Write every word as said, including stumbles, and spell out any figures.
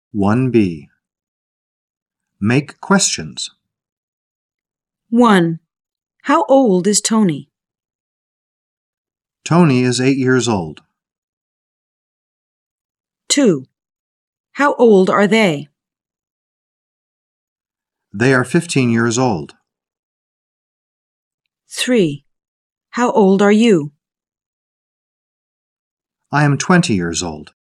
one B. Make questions. one. How old is Tony? Tony is eight years old. two. How old are they? They are fifteen years old. three. How old are you? I am twenty years old.